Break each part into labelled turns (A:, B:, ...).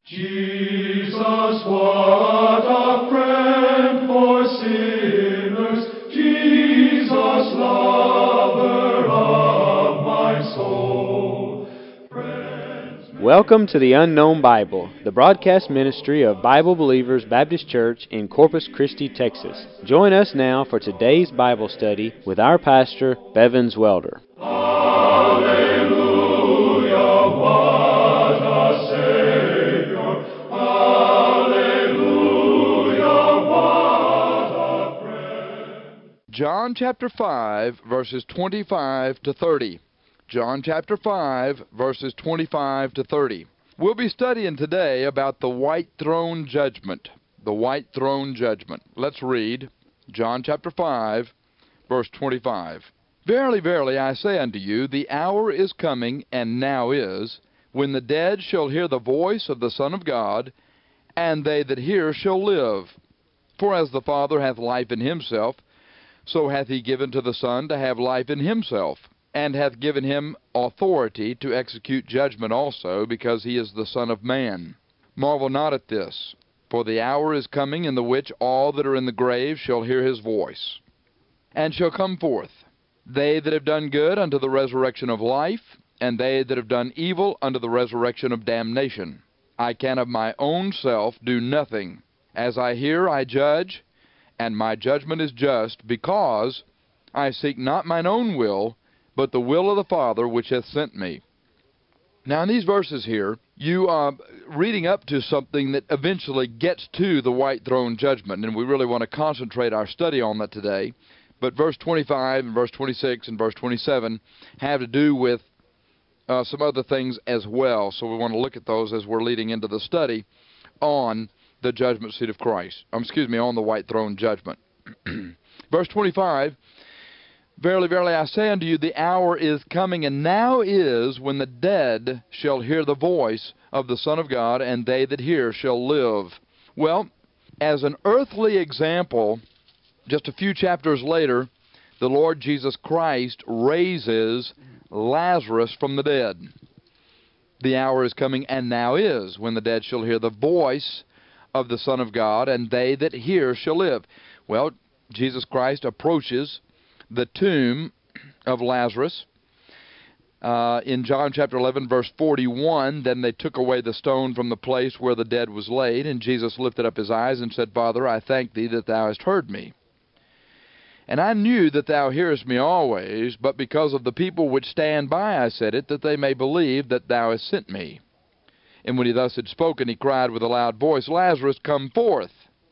A: Jesus, what a friend for sinners, Jesus, lover of my soul.
B: Welcome to the Unknown Bible, the broadcast ministry of Bible Believers Baptist Church in Corpus Christi, Texas. Join us now for today's Bible study with our pastor, Bevins Welder.
C: John chapter 5, verses 25 to 30. John chapter 5, verses 25 to 30. We'll be studying today about the white throne judgment. The white throne judgment. Let's read John chapter 5, verse 25. Verily, verily, I say unto you, the hour is coming, and now is, when the dead shall hear the voice of the Son of God, and they that hear shall live. For as the Father hath life in himself, so hath he given to the Son to have life in himself, and hath given him authority to execute judgment also, because he is the Son of Man. Marvel not at this, for the hour is coming in the which all that are in the grave shall hear his voice, and shall come forth, they that have done good unto the resurrection of life, and they that have done evil unto the resurrection of damnation. I can of my own self do nothing. As I hear, I judge, and my judgment is just, because I seek not mine own will, but the will of the Father which hath sent me. Now in these verses here, you are reading up to something that eventually gets to the white throne judgment, and we really want to concentrate our study on that today. But verse 25 and verse 26 and verse 27 have to do with some other things as well, so we want to look at those as we're leading into the study on the judgment seat of Christ. On the white throne judgment. Verse 25, Verily, verily, I say unto you, the hour is coming, and now is, when the dead shall hear the voice of the Son of God, and they that hear shall live. Well, as an earthly example, just a few chapters later, the Lord Jesus Christ raises Lazarus from the dead. The hour is coming, and now is, when the dead shall hear the voice of the Son of God, and they that hear shall live. Well, Jesus Christ approaches the tomb of Lazarus. In John chapter 11, verse 41, then they took away the stone from the place where the dead was laid, and Jesus lifted up his eyes and said, Father, I thank thee that thou hast heard me. And I knew that thou hearest me always, but because of the people which stand by I said it, that they may believe that thou hast sent me. And when he thus had spoken, he cried with a loud voice, Lazarus, come forth.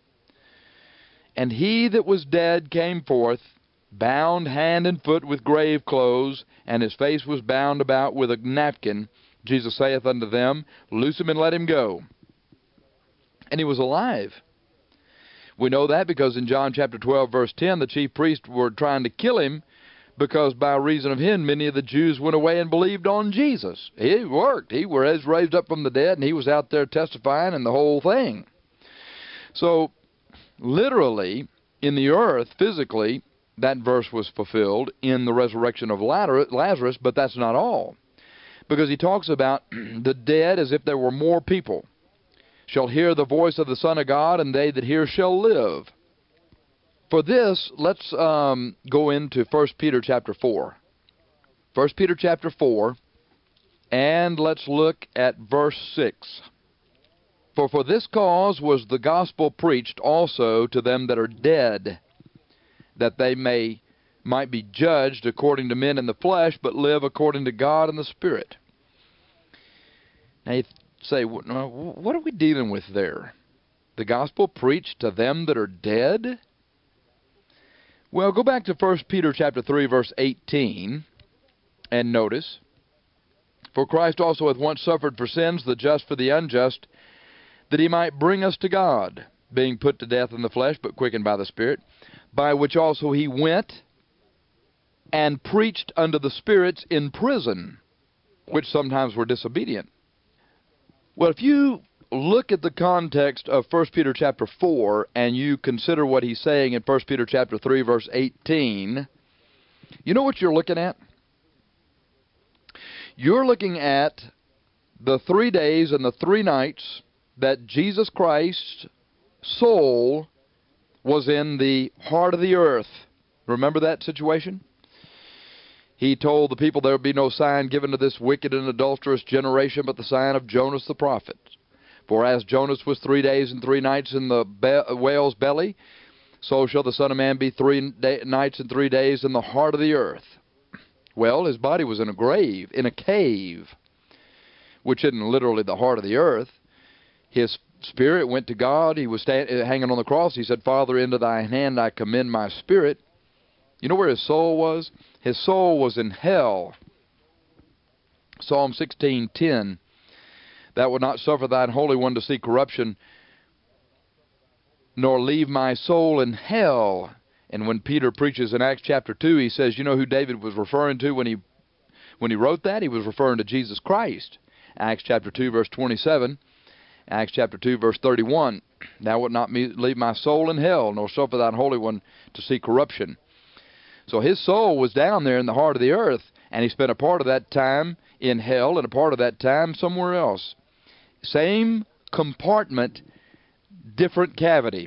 C: And he that was dead came forth, bound hand and foot with grave clothes, and his face was bound about with a napkin. Jesus saith unto them, Loose him and let him go. And he was alive. We know that because in John chapter 12, verse 10, the chief priests were trying to kill him, because by reason of him, many of the Jews went away and believed on Jesus. He worked. He was raised up from the dead, and he was out there testifying and the whole thing. So, literally, in the earth, physically, that verse was fulfilled in the resurrection of Lazarus, but that's not all. Because he talks about the dead as if there were more people. Shall hear the voice of the Son of God, and they that hear shall live. For this, let's go into 1 Peter chapter 4. 1 Peter chapter 4, and let's look at verse 6. For this cause was the gospel preached also to them that are dead, that they might be judged according to men in the flesh, but live according to God in the Spirit. Now you say, what are we dealing with there? The gospel preached to them that are dead? Well, go back to 1 Peter chapter 3, verse 18, and notice, For Christ also hath once suffered for sins, the just for the unjust, that he might bring us to God, being put to death in the flesh, but quickened by the Spirit, by which also he went and preached unto the spirits in prison, which sometimes were disobedient. Well, if you look at the context of 1 Peter chapter 4 and you consider what he's saying in 1 Peter chapter 3 verse 18, you know what you're looking at? You're looking at the 3 days and the 3 nights that Jesus Christ's soul was in the heart of the earth. Remember that situation? He told the people there would be no sign given to this wicked and adulterous generation but the sign of Jonas the prophet. For as Jonas was 3 days and 3 nights in the whale's belly, so shall the Son of Man be 3 nights and 3 days in the heart of the earth. Well, his body was in a grave, in a cave, which isn't literally the heart of the earth. His spirit went to God. He was hanging on the cross. He said, Father, into thy hand I commend my spirit. You know where his soul was? His soul was in hell. Psalm 16:10, Thou wilt not suffer thine Holy One to see corruption, nor leave my soul in hell. And when Peter preaches in Acts chapter 2, he says, you know who David was referring to when he wrote that? He was referring to Jesus Christ. Acts chapter 2, verse 27. Acts chapter 2, verse 31. Thou wilt not leave my soul in hell, nor suffer thine Holy One to see corruption. So his soul was down there in the heart of the earth, and he spent a part of that time in hell and a part of that time somewhere else. Same compartment, different cavity.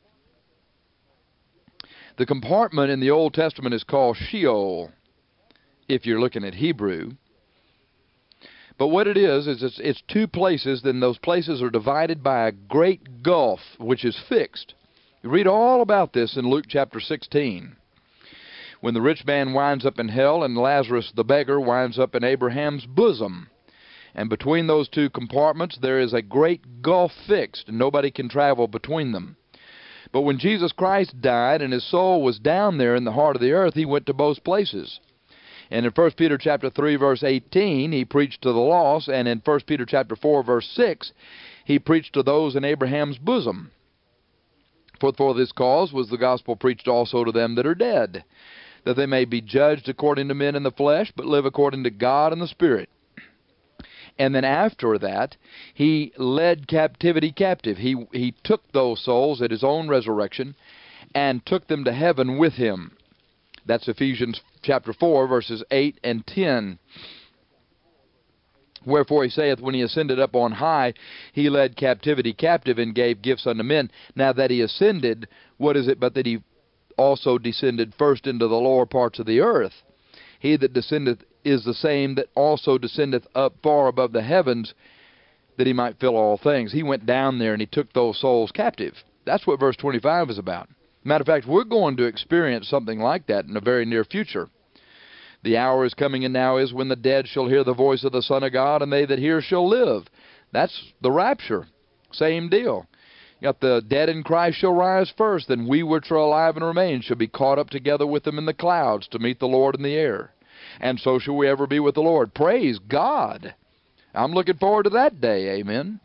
C: The compartment in the Old Testament is called Sheol, if you're looking at Hebrew. But what it is it's 2 places, then those places are divided by a great gulf, which is fixed. You read all about this in Luke chapter 16. When the rich man winds up in hell and Lazarus the beggar winds up in Abraham's bosom. And between those 2 compartments there is a great gulf fixed, and nobody can travel between them. But when Jesus Christ died and his soul was down there in the heart of the earth, he went to both places. And in 1 Peter chapter 3, verse 18, he preached to the lost, and in 1 Peter chapter 4, verse 6, he preached to those in Abraham's bosom. For this cause was the gospel preached also to them that are dead, that they may be judged according to men in the flesh, but live according to God in the Spirit. And then after that, he led captivity captive. He took those souls at his own resurrection and took them to heaven with him. That's Ephesians chapter 4, verses 8 and 10. Wherefore he saith, when he ascended up on high, he led captivity captive and gave gifts unto men. Now that he ascended, what is it but that he also descended first into the lower parts of the earth? He that descendeth is the same that also descendeth up far above the heavens, that he might fill all things. He went down there and he took those souls captive. That's what verse 25 is about. Matter of fact, we're going to experience something like that in the very near future. The hour is coming, and now is, when the dead shall hear the voice of the Son of God, and they that hear shall live. That's the rapture. Same deal. You got the dead in Christ shall rise first, then we which are alive and remain shall be caught up together with them in the clouds to meet the Lord in the air. And so shall we ever be with the Lord. Praise God. I'm looking forward to that day. Amen.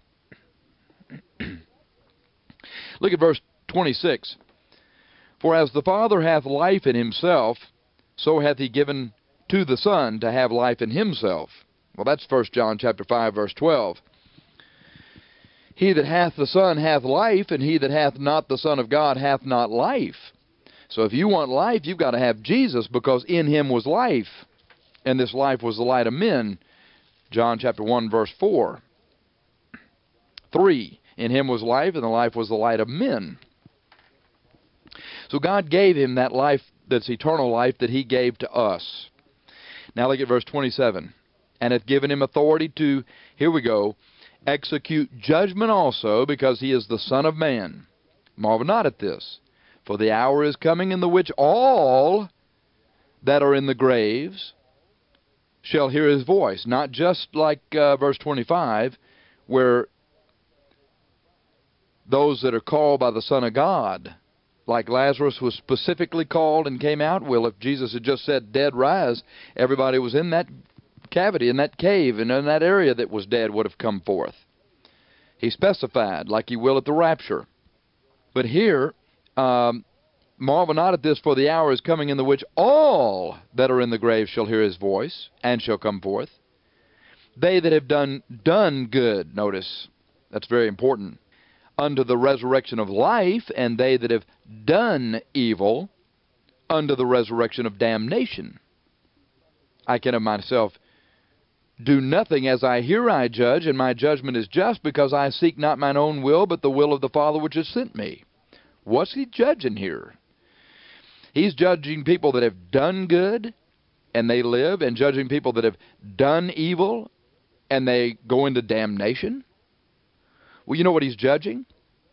C: Look at verse 26. For as the Father hath life in himself, so hath he given to the Son to have life in himself. Well, that's 1 John chapter 5, verse 12. He that hath the Son hath life, and he that hath not the Son of God hath not life. So if you want life, you've got to have Jesus, because in him was life, and this life was the light of men. John chapter 1, verse 4. 3. In him was life, and the life was the light of men. So God gave him that life, that's eternal life, that he gave to us. Now look at verse 27. And hath given him authority to, here we go, execute judgment also, because he is the Son of Man. Marvel not at this, for the hour is coming in the which all that are in the graves shall hear his voice. Not just like verse 25, where those that are called by the Son of God, like Lazarus was specifically called and came out. Well, if Jesus had just said, dead rise, everybody was in that cavity, in that cave, and in that area that was dead would have come forth. He specified, like he will at the rapture. But here, marvel not at this, for the hour is coming in the which all that are in the grave shall hear his voice, and shall come forth. They that have done good, notice, that's very important, unto the resurrection of life, and they that have done evil unto the resurrection of damnation. I can of myself do nothing as I hear I judge, and my judgment is just, because I seek not mine own will, but the will of the Father which has sent me. What's he judging here? He's judging people that have done good, and they live, and judging people that have done evil, and they go into damnation. Well, you know what he's judging?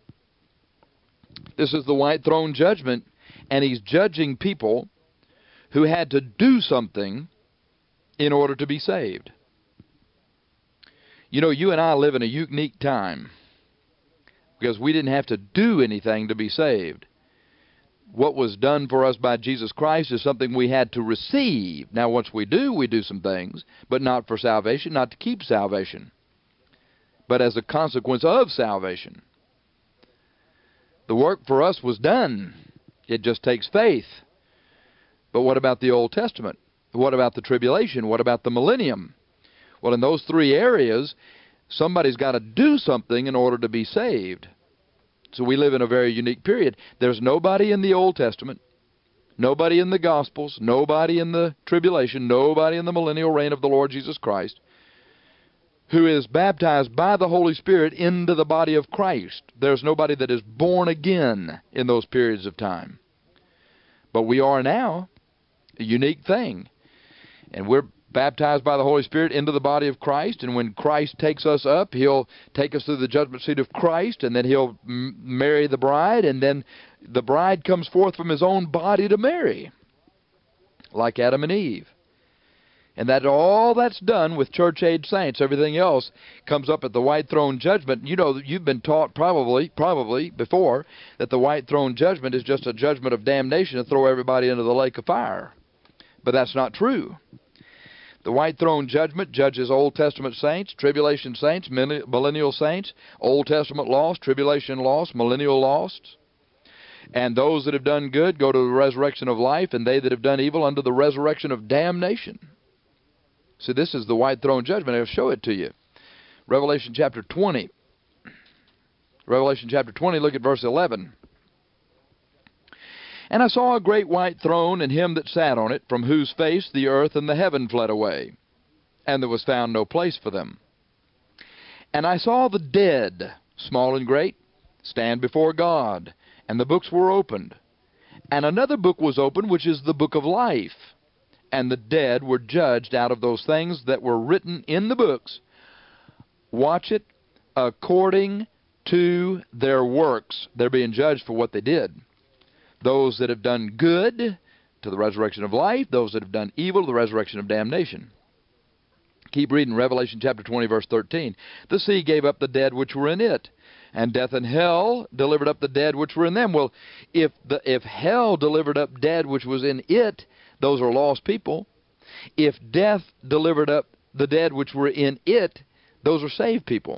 C: This is the white throne judgment, and he's judging people who had to do something in order to be saved. You know, you and I live in a unique time because we didn't have to do anything to be saved. What was done for us by Jesus Christ is something we had to receive. Now, once we do some things, but not for salvation, not to keep salvation, but as a consequence of salvation. The work for us was done. It just takes faith. But what about the Old Testament? What about the tribulation? What about the millennium? Well, in those three areas, somebody's got to do something in order to be saved. So we live in a very unique period. There's nobody in the Old Testament, nobody in the Gospels, nobody in the tribulation, nobody in the millennial reign of the Lord Jesus Christ who is baptized by the Holy Spirit into the body of Christ. There's nobody that is born again in those periods of time. But we are now, a unique thing. And we're baptized by the Holy Spirit into the body of Christ, and when Christ takes us up, he'll take us through the judgment seat of Christ, and then he'll marry the bride, and then the bride comes forth from his own body to marry, like Adam and Eve. And that all that's done with church-age saints. Everything else comes up at the white throne judgment. You know, you've been taught probably before that the white throne judgment is just a judgment of damnation to throw everybody into the lake of fire. But that's not true. The white throne judgment judges Old Testament saints, tribulation saints, millennial saints, Old Testament lost, tribulation lost, millennial lost. And those that have done good go to the resurrection of life, and they that have done evil unto the resurrection of damnation. See, this is the white throne judgment. I'll show it to you. Revelation chapter 20. Revelation chapter 20, look at verse 11. And I saw a great white throne, and him that sat on it, from whose face the earth and the heaven fled away, and there was found no place for them. And I saw the dead, small and great, stand before God, and the books were opened. And another book was opened, which is the book of life. And the dead were judged out of those things that were written in the books. Watch it, according to their works. They're being judged for what they did. Those that have done good, to the resurrection of life. Those that have done evil, to the resurrection of damnation. Keep reading Revelation chapter 20, verse 13. The sea gave up the dead which were in it, and death and hell delivered up the dead which were in them. Well, if hell delivered up dead which was in it, those are lost people. If death delivered up the dead which were in it, those are saved people.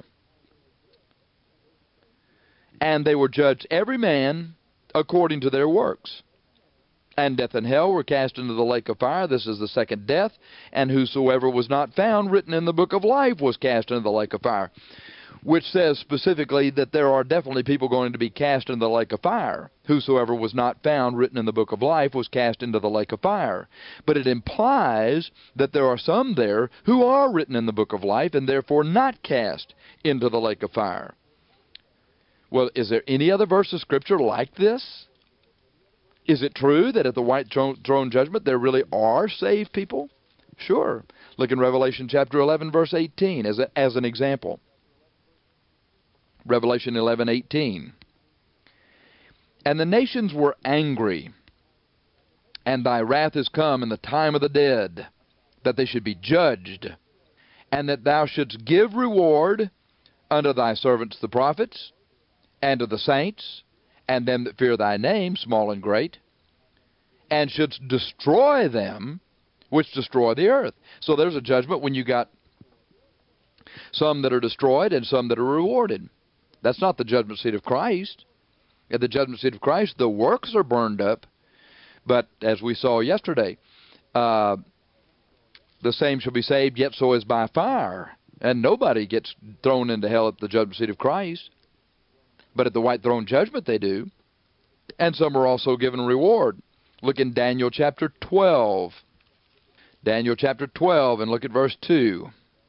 C: And they were judged every man according to their works. And death and hell were cast into the lake of fire. This is the second death. And whosoever was not found written in the book of life was cast into the lake of fire. Which says specifically that there are definitely people going to be cast into the lake of fire. Whosoever was not found written in the book of life was cast into the lake of fire. But it implies that there are some there who are written in the book of life and therefore not cast into the lake of fire. Well, is there any other verse of Scripture like this? Is it true that at the white throne judgment there really are saved people? Sure. Look in Revelation chapter 11, verse 18 as an example. Revelation 11:18. And the nations were angry, and thy wrath is come in the time of the dead, that they should be judged, and that thou shouldst give reward unto thy servants the prophets, and to the saints, and them that fear thy name, small and great, and shouldst destroy them which destroy the earth. So there's a judgment when you got some that are destroyed and some that are rewarded. That's not the judgment seat of Christ. At the judgment seat of Christ, the works are burned up. But as we saw yesterday, the same shall be saved, yet so is by fire. And nobody gets thrown into hell at the judgment seat of Christ. But at the white throne judgment they do. And some are also given reward. Look in Daniel chapter 12. Daniel chapter 12, and look at verse 2.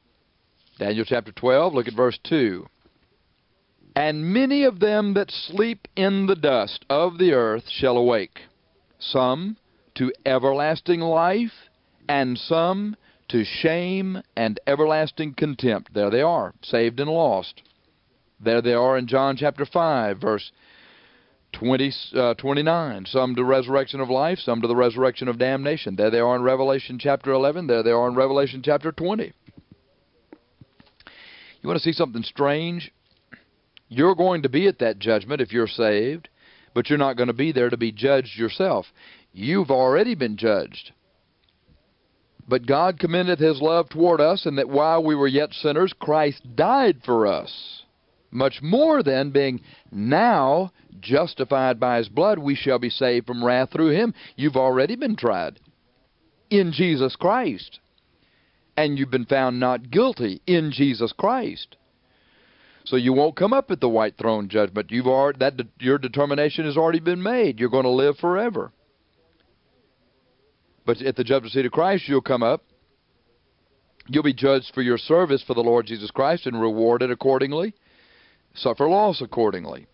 C: Daniel chapter 12, look at verse 2. And many of them that sleep in the dust of the earth shall awake, some to everlasting life, and some to shame and everlasting contempt. There they are, saved and lost. There they are in John chapter 5, verse 29. Some to resurrection of life, some to the resurrection of damnation. There they are in Revelation chapter 11. There they are in Revelation chapter 20. You want to see something strange? You're going to be at that judgment if you're saved, but you're not going to be there to be judged yourself. You've already been judged. But God commendeth His love toward us, and that while we were yet sinners, Christ died for us. Much more then, being now justified by His blood, we shall be saved from wrath through Him. You've already been tried in Jesus Christ. And you've been found not guilty in Jesus Christ. So you won't come up at the white throne judgment. Your determination has already been made. You're going to live forever. But at the judgment seat of Christ, you'll come up. You'll be judged for your service for the Lord Jesus Christ and rewarded accordingly. Suffer loss accordingly.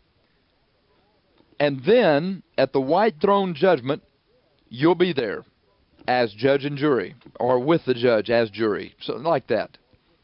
C: And then, at the white throne judgment, you'll be there as judge and jury, or with the judge as jury, something like that.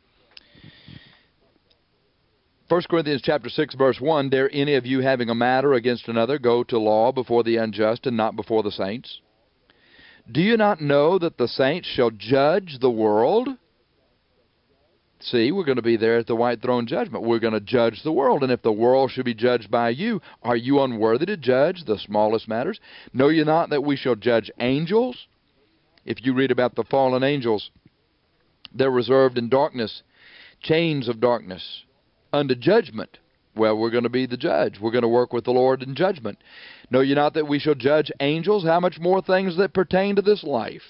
C: 1 Corinthians chapter 6, verse 1, Dare any of you having a matter against another go to law before the unjust and not before the saints? Do you not know that the saints shall judge the world? See, we're going to be there at the white throne judgment. We're going to judge the world. And if the world should be judged by you, are you unworthy to judge the smallest matters? Know ye not that we shall judge angels? If you read about the fallen angels, they're reserved in darkness, chains of darkness, unto judgment. Well, we're going to be the judge. We're going to work with the Lord in judgment. Know ye not that we shall judge angels? How much more things that pertain to this life?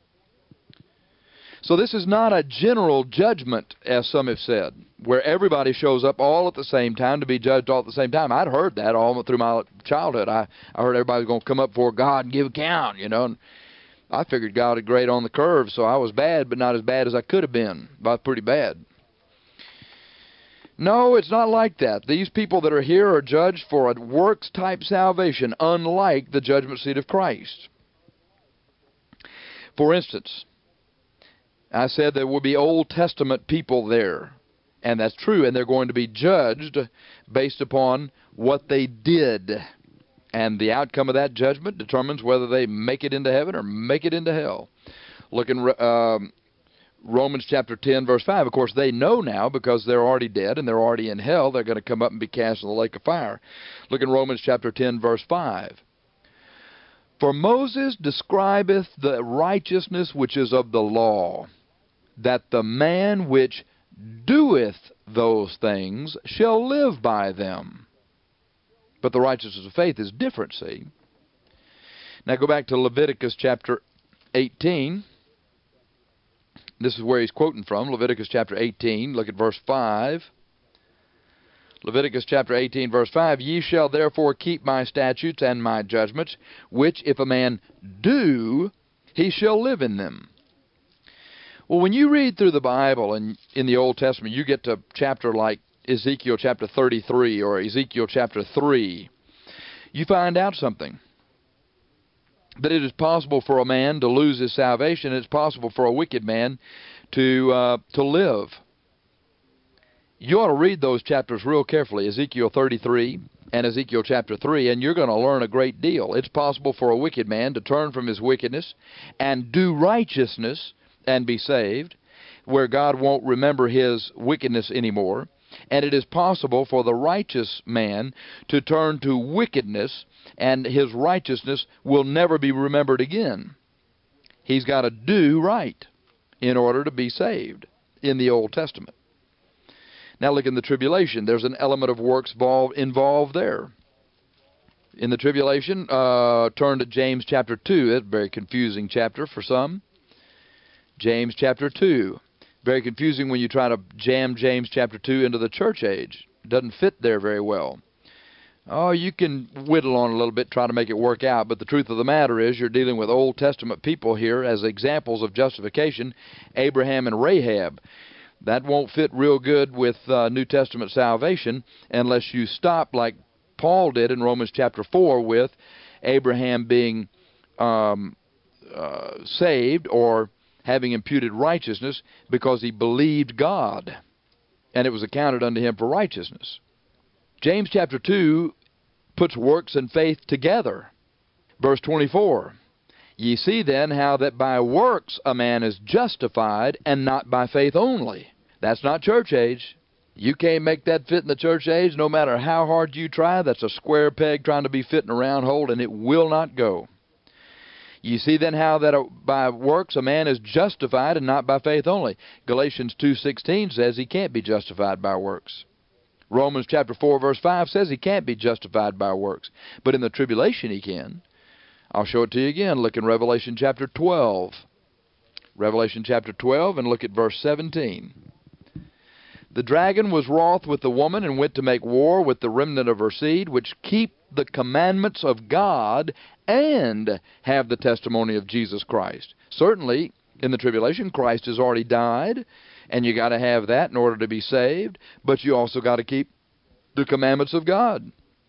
C: So this is not a general judgment, as some have said, where everybody shows up all at the same time to be judged all at the same time. I'd heard that all through my childhood. I heard everybody was going to come up before God and give account, And I figured God had grade on the curve, so I was bad, but not as bad as I could have been. But pretty bad. No, it's not like that. These people that are here are judged for a works-type salvation, unlike the judgment seat of Christ. For instance, I said there will be Old Testament people there, and that's true, and they're going to be judged based upon what they did. And the outcome of that judgment determines whether they make it into heaven or make it into hell. Look in Romans chapter 10, verse 5. Of course, they know now because they're already dead and they're already in hell. They're going to come up and be cast in the lake of fire. Look in Romans chapter 10, verse 5. For Moses describeth the righteousness which is of the law, that the man which doeth those things shall live by them. But the righteousness of faith is different, see. Now go back to Leviticus chapter 18. This is where he's quoting from, Leviticus chapter 18. Look at verse 5. Leviticus chapter 18, verse 5. Ye shall therefore keep my statutes and my judgments, which if a man do, he shall live in them. Well, when you read through the Bible and in the Old Testament, you get to chapter like Ezekiel chapter 33 or Ezekiel chapter 3, you find out something. That it is possible for a man to lose his salvation. It's possible for a wicked man to live. You ought to read those chapters real carefully, Ezekiel 33 and Ezekiel chapter 3, and you're going to learn a great deal. It's possible for a wicked man to turn from his wickedness and do righteousness and be saved, where God won't remember his wickedness anymore. And it is possible for the righteous man to turn to wickedness, and his righteousness will never be remembered again. He's got to do right in order to be saved in the Old Testament. Now look in the tribulation. There's an element of works involved there. In the tribulation, turn to James chapter 2. It's a very confusing chapter for some. James chapter 2. Very confusing when you try to jam James chapter 2 into the church age. It doesn't fit there very well. Oh, you can whittle on a little bit, try to make it work out, but the truth of the matter is you're dealing with Old Testament people here as examples of justification, Abraham and Rahab. That won't fit real good with New Testament salvation unless you stop like Paul did in Romans chapter 4 with Abraham being saved or having imputed righteousness because he believed God, and it was accounted unto him for righteousness. James chapter 2 puts works and faith together. Verse 24, ye see then how that by works a man is justified, and not by faith only. That's not church age. You can't make that fit in the church age no matter how hard you try. That's a square peg trying to be fit in a round hole, and it will not go. You see then how that by works a man is justified, and not by faith only. Galatians 2:16 says he can't be justified by works. Romans chapter 4 verse 5 says he can't be justified by works. But in the tribulation he can. I'll show it to you again. Look in Revelation chapter 12. Revelation chapter 12, and look at verse 17. The dragon was wroth with the woman, and went to make war with the remnant of her seed, which keep the commandments of God, and have the testimony of Jesus Christ. Certainly, in the tribulation, Christ has already died, and you got to have that in order to be saved, but you also got to keep the commandments of God,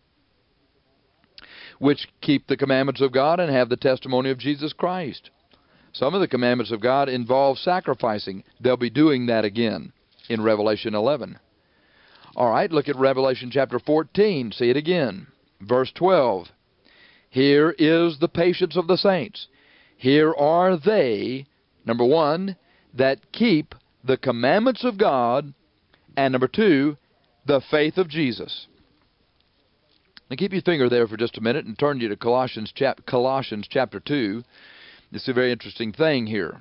C: which keep the commandments of God and have the testimony of Jesus Christ. Some of the commandments of God involve sacrificing. They'll be doing that again in Revelation 11. All right, look at Revelation chapter 14. See it again. Verse 12. Here is the patience of the saints. Here are they, number one, that keep the commandments of God, and number two, the faith of Jesus. Now keep your finger there for just a minute and turn you to Colossians chapter 2. This is a very interesting thing here.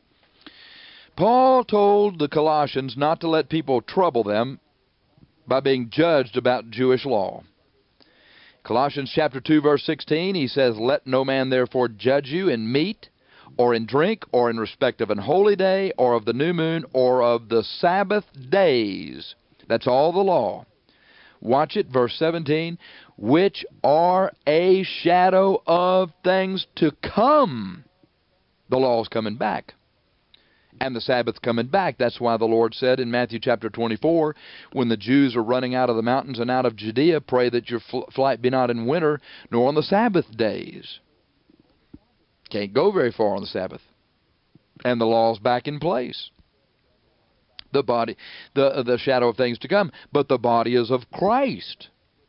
C: Paul told the Colossians not to let people trouble them by being judged about Jewish law. Colossians chapter 2 verse 16, he says, let no man therefore judge you in meat, or in drink, or in respect of an holy day, or of the new moon, or of the Sabbath days. That's all the law. Watch it, verse 17, which are a shadow of things to come. The law's coming back, and the Sabbath's coming back. That's why the Lord said in Matthew chapter 24, when the Jews are running out of the mountains and out of Judea, pray that your flight be not in winter, nor on the Sabbath days. Can't go very far on the Sabbath. And the law's back in place. The body, the shadow of things to come. But the body is of Christ.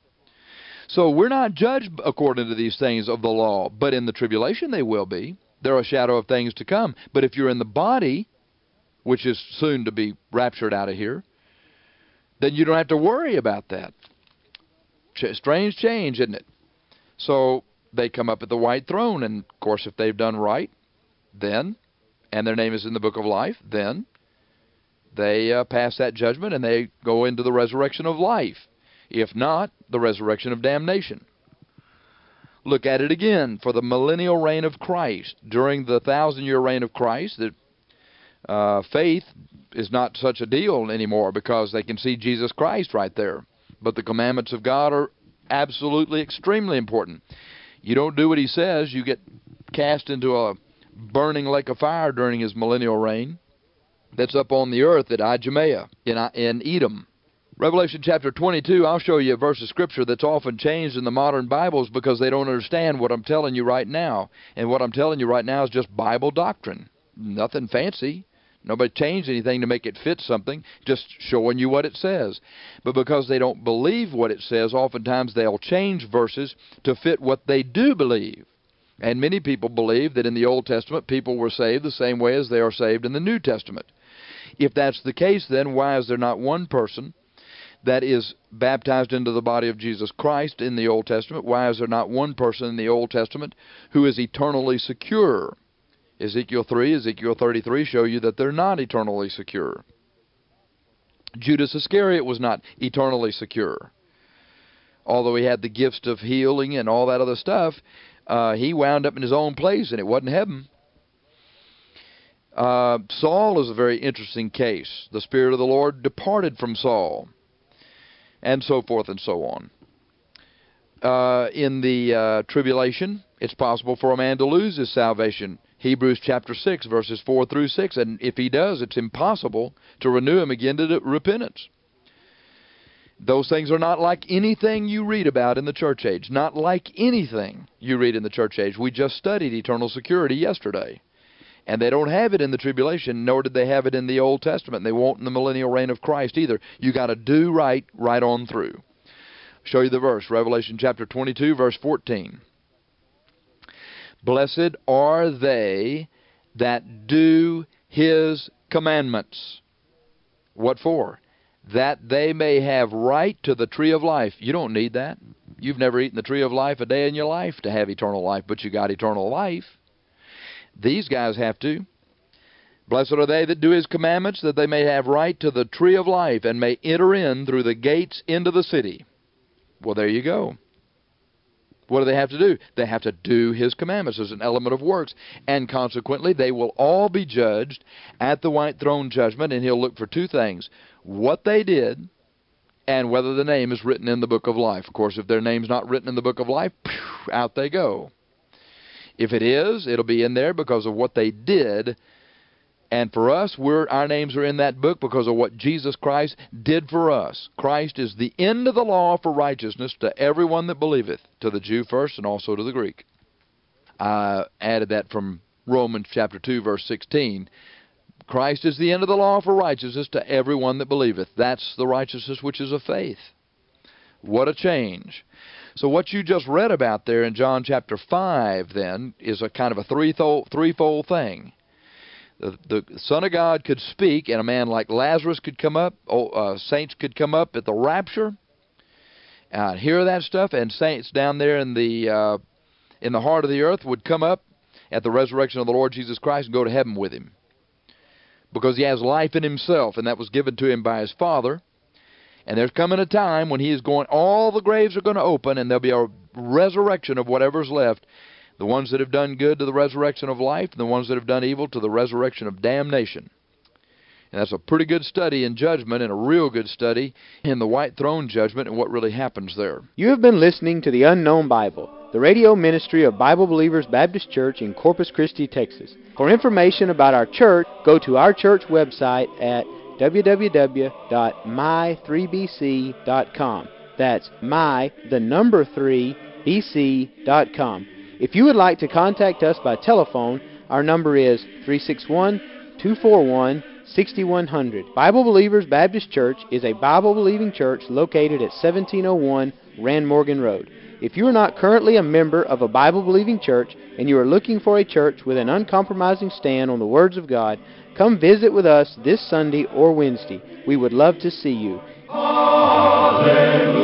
C: So we're not judged according to these things of the law, but in the tribulation they will be. They're a shadow of things to come. But if you're in the body, which is soon to be raptured out of here, then you don't have to worry about that. Strange change, isn't it? So they come up at the white throne, and of course if they've done right, then, and their name is in the book of life, then they pass that judgment and they go into the resurrection of life. If not, the resurrection of damnation. Look at it again. For the millennial reign of Christ, during the 1,000-year reign of Christ, that faith is not such a deal anymore because they can see Jesus Christ right there. But the commandments of God are absolutely extremely important. You don't do what he says, you get cast into a burning lake of fire during his millennial reign. That's up on the earth at Idumea in Edom. Revelation chapter 22, I'll show you a verse of Scripture that's often changed in the modern Bibles because they don't understand what I'm telling you right now. And what I'm telling you right now is just Bible doctrine. Nothing fancy. Nobody changed anything to make it fit something, just showing you what it says. But because they don't believe what it says, oftentimes they'll change verses to fit what they do believe. And many people believe that in the Old Testament people were saved the same way as they are saved in the New Testament. If that's the case, then why is there not one person that is baptized into the body of Jesus Christ in the Old Testament? Why is there not one person in the Old Testament who is eternally secure? Ezekiel 3, Ezekiel 33 show you that they're not eternally secure. Judas Iscariot was not eternally secure. Although he had the gifts of healing and all that other stuff, he wound up in his own place, and it wasn't heaven. Saul is a very interesting case. The Spirit of the Lord departed from Saul, and so forth and so on. In the tribulation, it's possible for a man to lose his salvation. Hebrews chapter 6, verses 4 through 6. And if he does, it's impossible to renew him again to repentance. Those things are not like anything you read about in the church age. Not like anything you read in the church age. We just studied eternal security yesterday. And they don't have it in the tribulation, nor did they have it in the Old Testament. They won't in the millennial reign of Christ either. You got to do right on through. Show you the verse, Revelation chapter 22, verse 14. Blessed are they that do his commandments. What for? That they may have right to the tree of life. You don't need that. You've never eaten the tree of life a day in your life to have eternal life, but you got eternal life. These guys have to. Blessed are they that do his commandments, that they may have right to the tree of life, and may enter in through the gates into the city. Well, there you go. What do they have to do? They have to do his commandments. There's an element of works. And consequently, they will all be judged at the white throne judgment, and he'll look for two things: what they did and whether the name is written in the book of life. Of course, if their name's not written in the book of life, out they go. If it is, it'll be in there because of what they did. And for us, our names are in that book because of what Jesus Christ did for us. Christ is the end of the law for righteousness to everyone that believeth, to the Jew first and also to the Greek. I added that from Romans chapter 2, verse 16. Christ is the end of the law for righteousness to everyone that believeth. That's the righteousness which is of faith. What a change. So what you just read about there in John chapter 5, then, is a kind of a threefold thing. The Son of God could speak, and a man like Lazarus could come up. Saints could come up at the rapture, hear that stuff, and saints down there in the heart of the earth would come up at the resurrection of the Lord Jesus Christ and go to heaven with him, because he has life in himself, and that was given to him by his Father. And there's coming a time when he is going, all the graves are going to open, and there'll be a resurrection of whatever's left. The ones that have done good to the resurrection of life, and the ones that have done evil to the resurrection of damnation. And that's a pretty good study in judgment, and a real good study in the white throne judgment and what really happens there.
B: You have been listening to The Unknown Bible, the radio ministry of Bible Believers Baptist Church in Corpus Christi, Texas. For information about our church, go to our church website at www.my3bc.com. That's my3bc.com. If you would like to contact us by telephone, our number is 361-241-6100. Bible Believers Baptist Church is a Bible-believing church located at 1701 Rand Morgan Road. If you are not currently a member of a Bible-believing church and you are looking for a church with an uncompromising stand on the words of God, come visit with us this Sunday or Wednesday. We would love to see you.
A: Hallelujah.